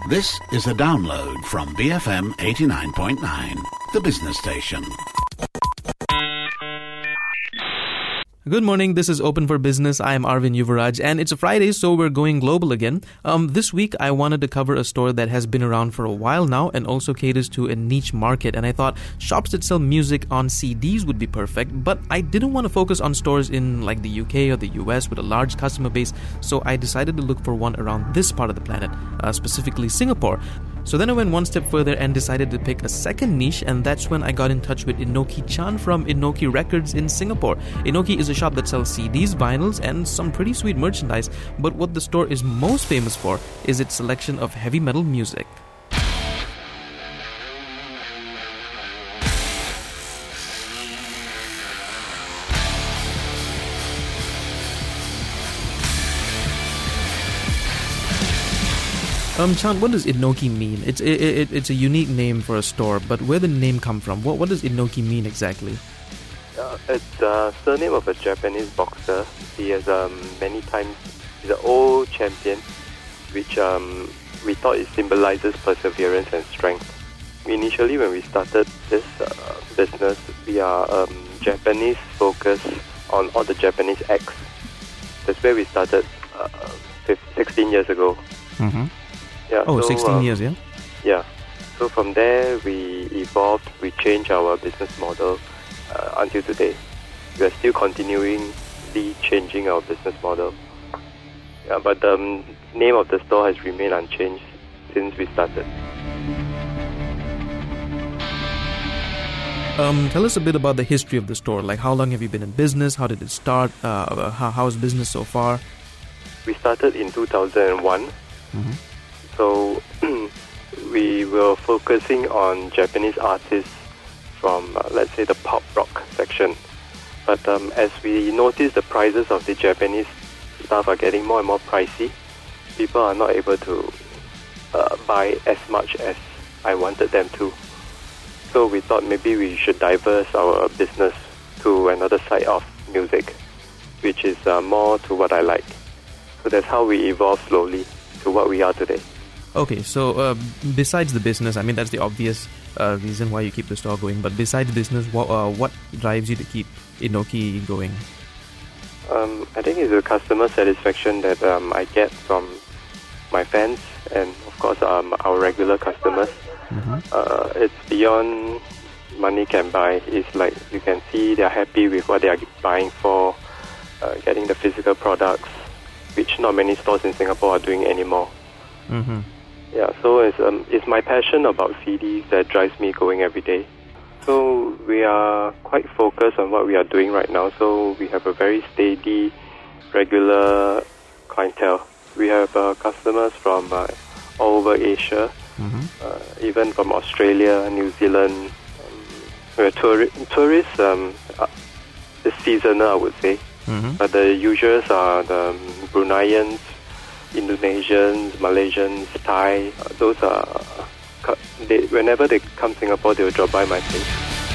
This is a download from BFM 89.9, the business station. Good morning, this is Open for Business. I am Arvind Yuvaraj, and it's a Friday, so we're going global again. This week, I wanted to cover a store that has been around for a while now and also caters to a niche market. And I thought shops that sell music on CDs would be perfect, but I didn't want to focus on stores in like the UK or the US with a large customer base, so I decided to look for one around this part of the planet, specifically Singapore. So then I went one step further and decided to pick a second niche, and that's when I got in touch with Inoki Chan from Inoki Records in Singapore. Inoki is a shop that sells CDs, vinyls, and some pretty sweet merchandise, but what the store is most famous for is its selection of heavy metal music. Chan, what does Inoki mean? It's a unique name for a store, but where did the name come from? What does Inoki mean exactly? It's the surname of a Japanese boxer. He has many times, he's an old champion, which we thought it symbolizes perseverance and strength. Initially, when we started this business, we are Japanese focused on all the Japanese acts. That's where we started 16 years ago. Mm-hmm. Yeah, oh, 16 years, yeah? Yeah. So from there, we evolved, we changed our business model until today. We are still continually changing our business model. Yeah, but the name of the store has remained unchanged since we started. Tell us a bit about the history of the store. Like, how long have you been in business? How did it start? How's business so far? We started in 2001. Mm-hmm. So we were focusing on Japanese artists from, let's say, the pop rock section. But as we noticed the prices of the Japanese stuff are getting more and more pricey, people are not able to buy as much as I wanted them to. So we thought maybe we should diverse our business to another side of music, which is more to what I like. So that's how we evolved slowly to what we are today. Okay, so besides the business, I mean, that's the obvious reason why you keep the store going, but besides business, what drives you to keep Inoki going? I think it's the customer satisfaction that I get from my fans and, of course, our regular customers. Mm-hmm. It's beyond money can buy. It's like you can see they're happy with what they are buying for, getting the physical products, which not many stores in Singapore are doing anymore. Mm-hmm. Yeah, so it's my passion about CDs that drives me going every day. So we are quite focused on what we are doing right now. So we have a very steady, regular clientele. We have customers from all over Asia, mm-hmm. Even from Australia, New Zealand. We're tourists. It's seasonal, I would say. Mm-hmm. But the usuals are the Bruneians, Indonesians, Malaysians, Thai. Those are whenever they come to Singapore, they will drop by my place.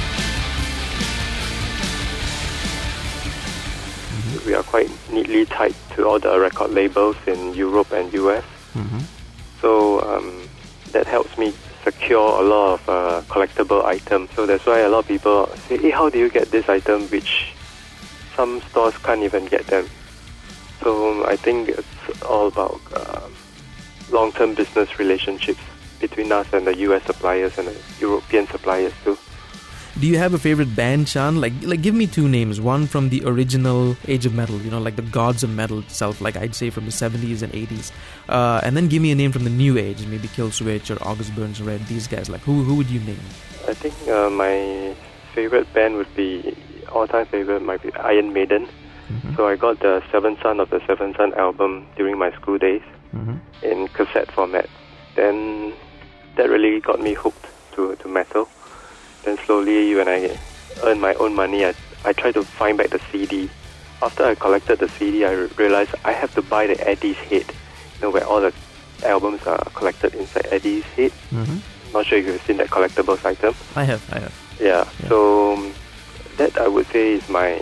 Mm-hmm. We are quite neatly tied to all the record labels in Europe and US. Mm-hmm. So that helps me secure a lot of collectible items. So that's why a lot of people say, hey, how do you get this item, which some stores can't even get them. So I think it's all about long-term business relationships between us and the US suppliers and the European suppliers too. Do you have a favorite band, Chan? Like give me two names. One from the original Age of Metal, like the gods of metal itself, like I'd say from the 70s and 80s. And then give me a name from the new age, maybe Killswitch or August Burns Red, these guys. Like who would you name? I think my favorite band would be, all-time favorite might be Iron Maiden. Mm-hmm. So I got the Seventh Son of the Seventh Son album during my school days mm-hmm. in cassette format. Then that really got me hooked to metal. Then slowly, when I earned my own money, I tried to find back the CD. After I collected the CD, I realized I have to buy the Eddie's Head, where all the albums are collected inside Eddie's Head. Mm-hmm. Not sure if you've seen that collectibles item. I have. Yeah. So that I would say is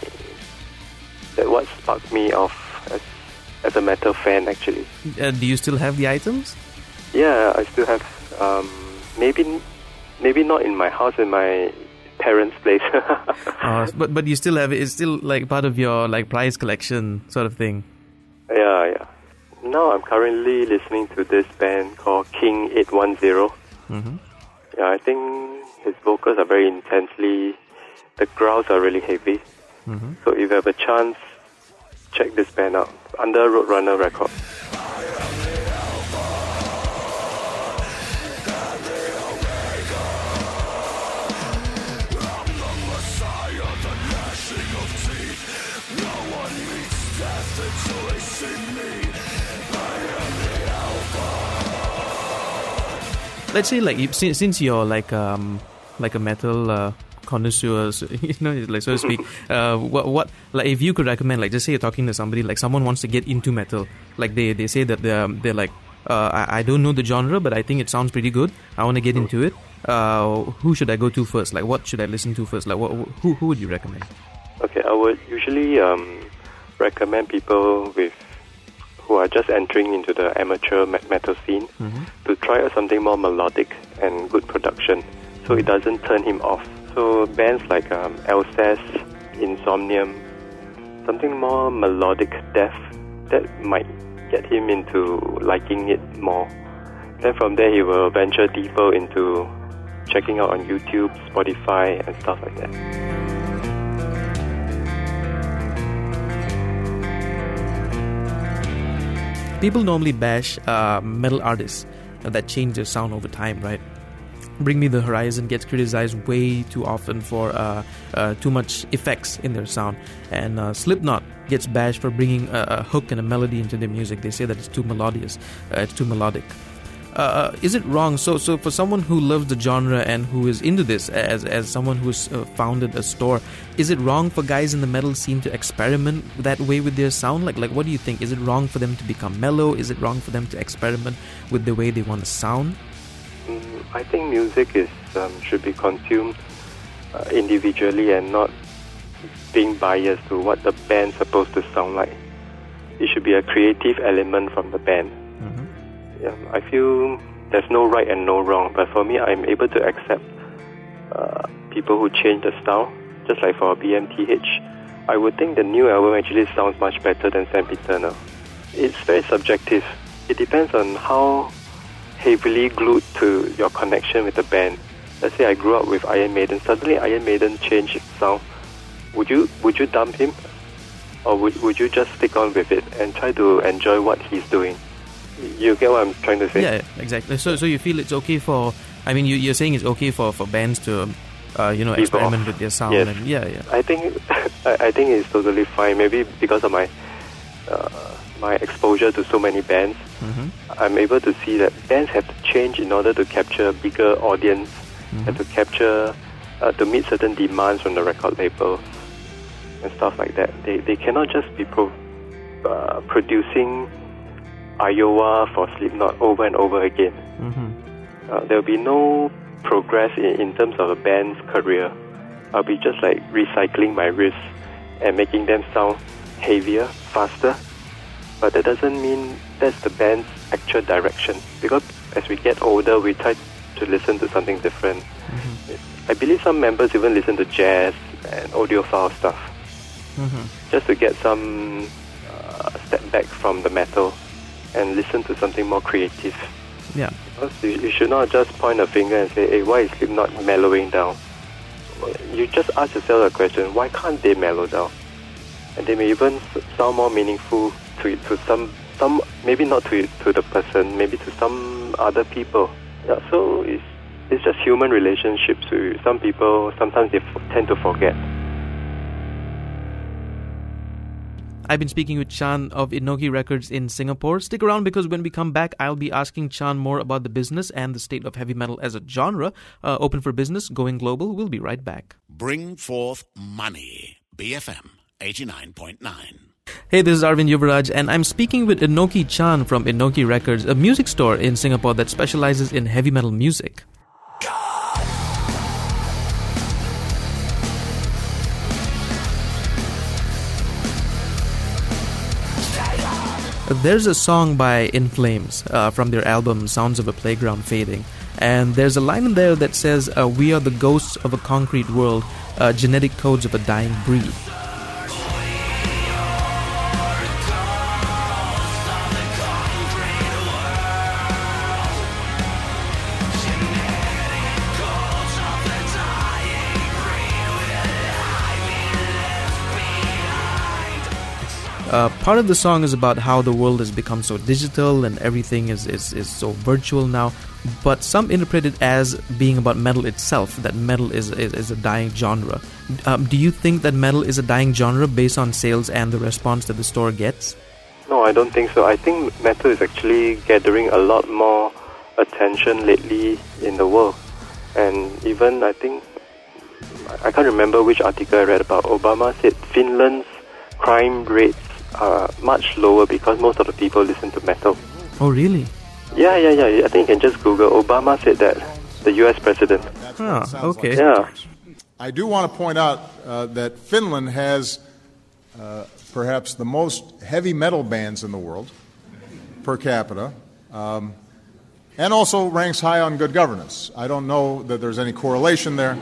what sparked me off as a metal fan, actually. Do you still have the items? Yeah, I still have. Maybe not in my house, in my parents' place. But you still have it. It's still like part of your like prize collection sort of thing. Yeah. Now I'm currently listening to this band called King 810. Mm-hmm. Yeah, I think his vocals are very intensely. The growls are really heavy. Mm-hmm. So if you have a chance, check this band out under Roadrunner Records. Let's say since you're like a metal connoisseur, like so to speak, what like if you could recommend, like just say you're talking to somebody, like someone wants to get into metal, like they say that they're like I don't know the genre, but I think it sounds pretty good. I want to get into it. Who should I go to first? Like what should I listen to first? Like who would you recommend? Okay, I would usually recommend people who are just entering into the amateur metal scene to try out something more melodic and good production, so it doesn't turn him off. So bands like Alcest, Insomnium, something more melodic death that might get him into liking it more. Then from there he will venture deeper into checking out on YouTube, Spotify and stuff like that. People normally bash metal artists that change their sound over time, right? Bring Me the Horizon gets criticized way too often for too much effects in their sound, and Slipknot gets bashed for bringing a hook and a melody into their music. They say that it's too melodious, it's too melodic. Is it wrong? So for someone who loves the genre and who is into this, as someone who's founded a store, is it wrong for guys in the metal scene to experiment that way with their sound? Like what do you think? Is it wrong for them to become mellow? Is it wrong for them to experiment with the way they want to sound? I think music should be consumed individually and not being biased to what the band's supposed to sound like. It should be a creative element from the band. Yeah, I feel there's no right and no wrong, but for me, I'm able to accept people who change the style. Just like for BMTH, I would think the new album actually sounds much better than Sempiternal. It's very subjective. It depends on how heavily glued to your connection with the band. Let's say I grew up with Iron Maiden. Suddenly Iron Maiden changed its sound. Would you dump him? Or would you just stick on with it and try to enjoy what he's doing? You get what I'm trying to say? Yeah, exactly. So you feel it's okay for... I mean, you're saying it's okay for bands to, experiment with their sound. Yes. And yeah. I think it's totally fine. Maybe because of my exposure to so many bands, I'm able to see that bands have to change in order to capture a bigger audience, have to capture, to meet certain demands from the record labels and stuff like that. They cannot just be producing Iowa for Slipknot over and over again. There will be no progress in terms of a band's career. I'll be just like recycling my riffs and making them sound heavier, faster. But that doesn't mean that's the band's actual direction. Because as we get older, we try to listen to something different. I believe some members even listen to jazz and audiophile stuff. Just to get some step back from the metal and listen to something more creative. Yeah. Because you should not just point a finger and say, hey, why is Slipknot mellowing down? You just ask yourself a question, why can't they mellow down? And they may even sound more meaningful to some maybe not to the person, maybe to some other people. Yeah, so it's just human relationships. Some people, sometimes they tend to forget. I've been speaking with Chan of Inoki Records in Singapore. Stick around because when we come back, I'll be asking Chan more about the business and the state of heavy metal as a genre. Open for business, going global. We'll be right back. Bring forth money. BFM 89.9. Hey, this is Arvind Yuvraj, and I'm speaking with Inoki Chan from Inoki Records, a music store in Singapore that specializes in heavy metal music. there's a song by In Flames from their album Sounds of a Playground Fading. And there's a line in there that says, we are the ghosts of a concrete world, genetic codes of a dying breed. Part of the song is about how the world has become so digital and everything is so virtual now, but some interpret it as being about metal itself, that metal is a dying genre. Do you think that metal is a dying genre based on sales and the response that the store gets? No, I don't think so. I think metal is actually gathering a lot more attention lately in the world. And even, I can't remember which article I read about, Obama said Finland's crime rates are much lower because most of the people listen to metal. Oh, really? Yeah. I think you can just Google. Obama said that, the US president. Oh, okay. Yeah. I do want to point out that Finland has perhaps the most heavy metal bands in the world per capita, and also ranks high on good governance. I don't know that there's any correlation there.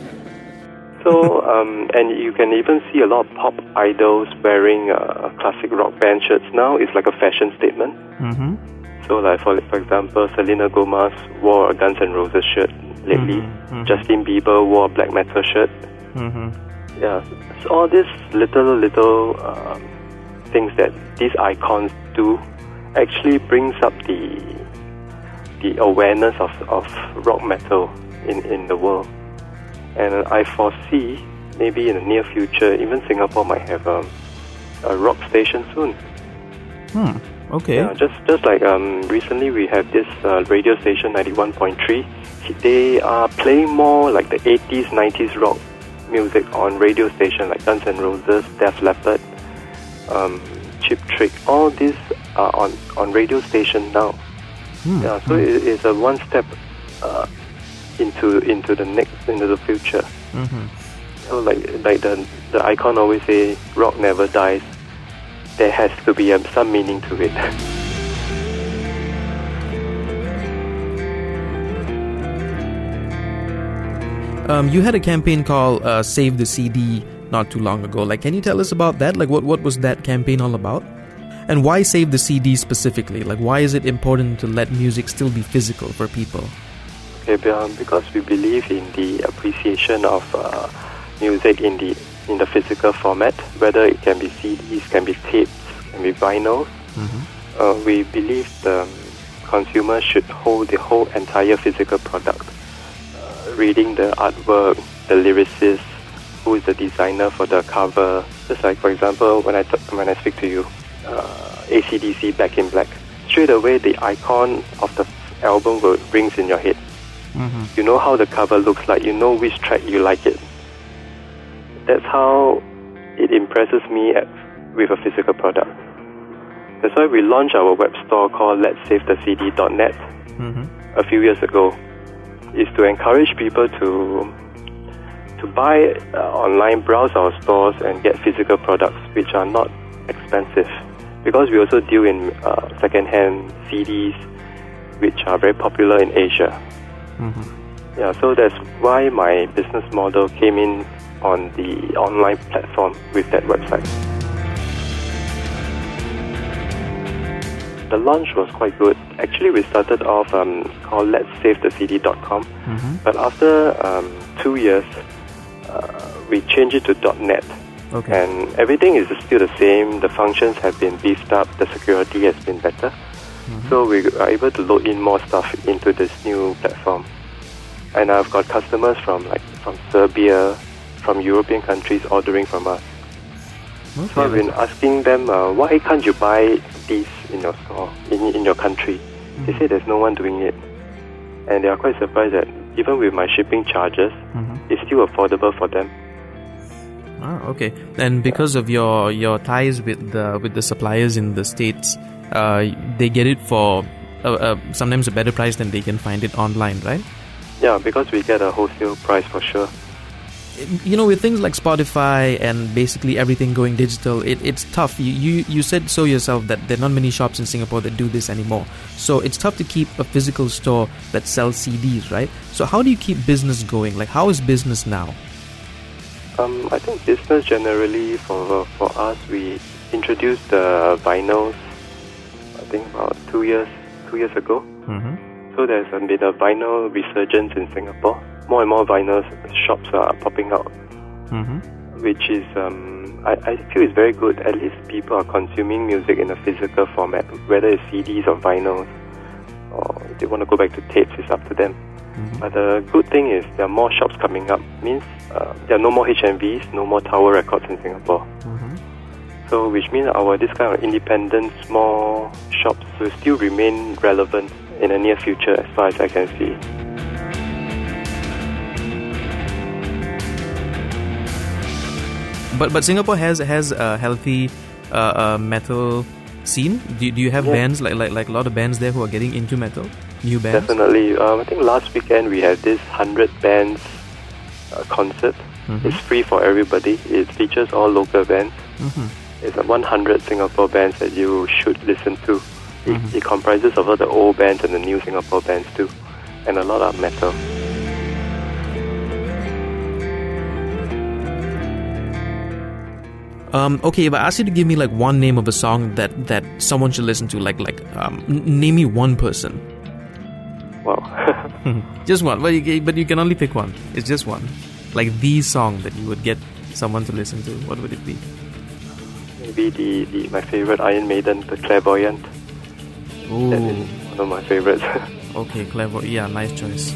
So, and you can even see a lot of pop idols wearing classic rock band shirts now. It's like a fashion statement. Mm-hmm. So, like for example, Selena Gomez wore a Guns N' Roses shirt lately. Mm-hmm. Justin Bieber wore a black metal shirt. Mm-hmm. Yeah, so all these little things that these icons do actually brings up the awareness of rock metal in the world. And I foresee maybe in the near future, even Singapore might have a rock station soon. Okay. Yeah, just like recently we have this radio station 91.3. They are playing more like the 80s, 90s rock music on radio station like Guns N' Roses, Def Leppard, Cheap Trick. All these are on radio station now. Yeah, so it's a one step into the future. Mm-hmm. So like the icon always say, rock never dies. There has to be some meaning to it. You had a campaign called Save the CD not too long ago. Like, can you tell us about that? Like, what was that campaign all about? And why save the CD specifically? Like, why is it important to let music still be physical for people? Okay, because we believe in the appreciation of music in the physical format, whether it can be CDs, can be tapes, can be vinyls. Mm-hmm. We believe the consumer should hold the whole entire physical product. Reading the artwork, the lyricist, who is the designer for the cover. Just like, for example, when I speak to you, AC/DC Back in Black, straight away the icon of the album rings in your head. Mm-hmm. You know how the cover looks like. You know which track you like it. That's how it impresses me with a physical product. That's why we launched our web store called letsavethecd.net a few years ago. Is to encourage people to buy online, browse our stores and get physical products which are not expensive. Because we also deal in second-hand CDs which are very popular in Asia. Mm-hmm. Yeah, so that's why my business model came in on the online platform with that website. The launch was quite good. Actually, we started off called letsavethecd.com, but after 2 years, we changed it to .net. Okay. And everything is still the same. The functions have been beefed up. The security has been better. So we are able to load in more stuff into this new platform. And I've got customers from Serbia, from European countries ordering from us. Okay. So I've been asking them, why can't you buy these in your store, in your country? They say there's no one doing it. And they are quite surprised that even with my shipping charges, it's still affordable for them. Ah, okay. And because of your ties with the suppliers in the States, they get it for sometimes a better price than they can find it online, right? Yeah, because we get a wholesale price for sure. with things like Spotify and basically everything going digital, it's tough. You said so yourself that there are not many shops in Singapore that do this anymore. So it's tough to keep a physical store that sells CDs, right? So how do you keep business going? Like, how is business now? I think business generally for us, we introduced the vinyls, I think about 2 years ago. Mm-hmm. So there's been a vinyl resurgence in Singapore. More and more vinyl shops are popping out, mm-hmm. which is, I feel is very good. At least people are consuming music in a physical format, whether it's CDs or vinyls, or if they want to go back to tapes, it's up to them. Mm-hmm. But the good thing is there are more shops coming up. Means there are no more HMVs, no more Tower Records in Singapore. Mm-hmm. So which means this kind of independent small shops will still remain relevant in the near future as far as I can see. But Singapore has a healthy metal scene. Do you have bands like a lot of bands there who are getting into metal? New bands? Definitely. I think last weekend we had this 100 bands concert. Mm-hmm. It's free for everybody. It features all local bands. Mm-hmm. It's 100 Singapore bands that you should listen to. Mm-hmm. It comprises of all the old bands and the new Singapore bands too, and a lot of metal. Okay, if I ask you to give me like one name of a song that someone should listen to, name me one person. Wow. Just one, but you can only pick one. It's just one. Like the song that you would get someone to listen to. What would it be? Maybe my favorite Iron Maiden, The Clairvoyant. Ooh. That is one of my favorites. Okay, Clairvoyant. Yeah, nice choice.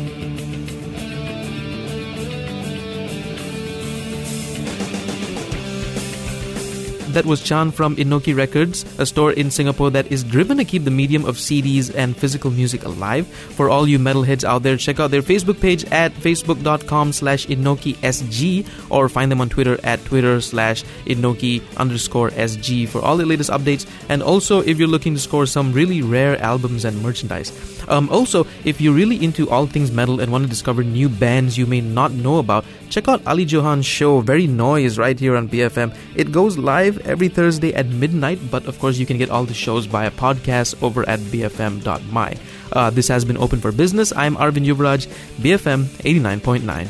That was Chan from Inoki Records, a store in Singapore that is driven to keep the medium of CDs and physical music alive. For all you metalheads out there, check out their Facebook page at facebook.com/InokiSG or find them on Twitter at Twitter/Inoki_SG for all the latest updates. And also, if you're looking to score some really rare albums and merchandise. Also, if you're really into all things metal and want to discover new bands you may not know about, check out Ali Johan's show, Very Noise, right here on BFM. It goes live every Thursday at midnight, but of course you can get all the shows via podcast over at bfm.my. This has been Open for Business. I'm Arvind Yuvraj, BFM 89.9.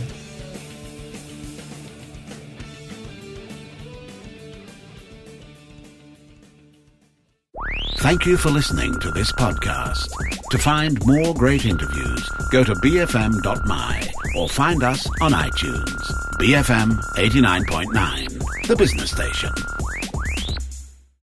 Thank you for listening to this podcast. To find more great interviews, go to bfm.my or find us on iTunes. BFM 89.9, the business station.